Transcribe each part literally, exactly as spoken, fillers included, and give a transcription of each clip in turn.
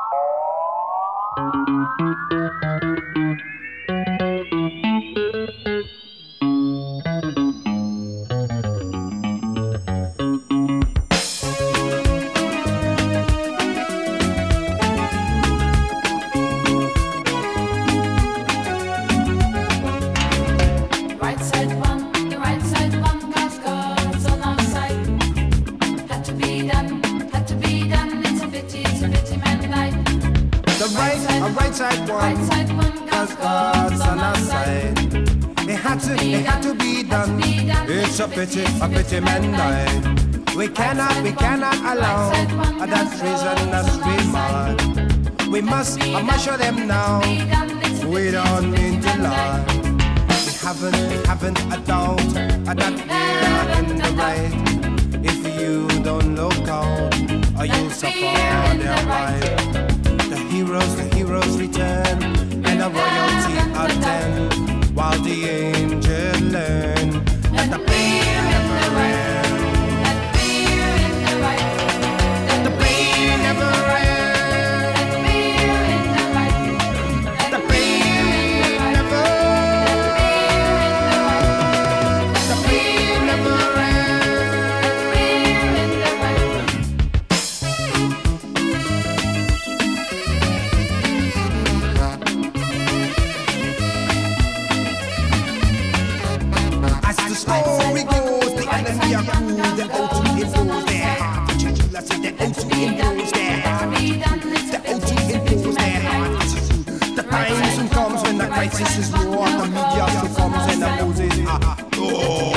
A pity, a pity man died. We cannot, we cannot allow that treasonous remark. We must, I must show them now. We don't mean to lie. We haven't, we haven't a doubt that we're in the right. If you don't look out, or you'll suffer their right. The heroes, the heroes return, and the royalty attend, while the angels learn. Let the pain never end. Let fear in the right. Let the pain never end. Let fear in the right. Let the pain never end. Let the pain never end. Let fear in the story goes, the enemy are cool, the O two impose their heart. I said the O two impose their heart. The O two impose their heart. The time soon comes when the crisis is war. The media soon comes when the Moses are oh.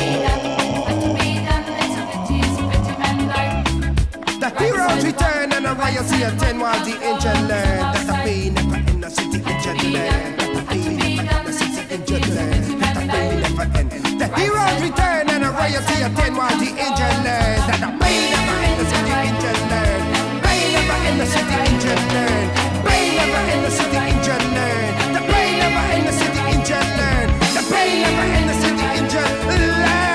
The heroes return and the royalty attend while the angel learn that the pain never in the city angel learn. That the pain never in the city angel learn. That the pain never end. The heroes return and the royalty attend while the angel learn that the pain never in the city angel learn. Pain never in the city angel learn. Pain never in the city angel learn. The pain never in the city angel learn. The pain never in the city angel learn.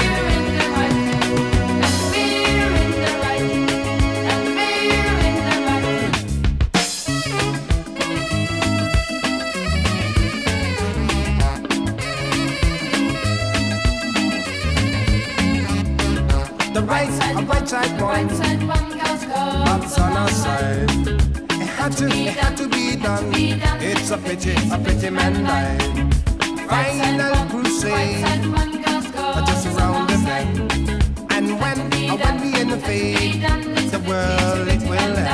The right side, a right side one, bumps on our side. It had to, it had to be done. It's a pity, a pity man died. Final crusade, just around the bend. And when, when we in the fade, the world it will end.